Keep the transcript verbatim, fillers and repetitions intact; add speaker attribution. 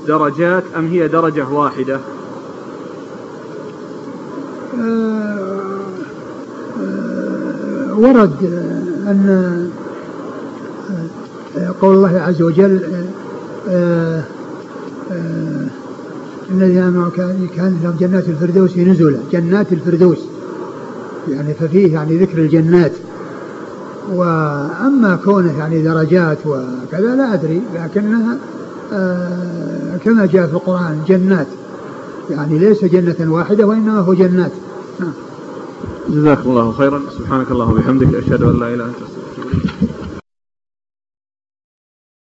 Speaker 1: درجات أم هي درجة واحدة؟
Speaker 2: ورد أن قول الله عز وجل الذين آمنوا كان لهم جنات الفردوس نزلا، جنات الفردوس يعني ففيه يعني ذكر الجنات. وأما كونه يعني درجات وكذا لا أدري، لكنها كما جاء في القرآن جنات، يعني ليس جنة واحدة وإنما هو جنات.
Speaker 1: جزاك الله خيرا. سبحانك اللهم وبحمدك، أشهد أن لا إله إلا أنت أستغفرك.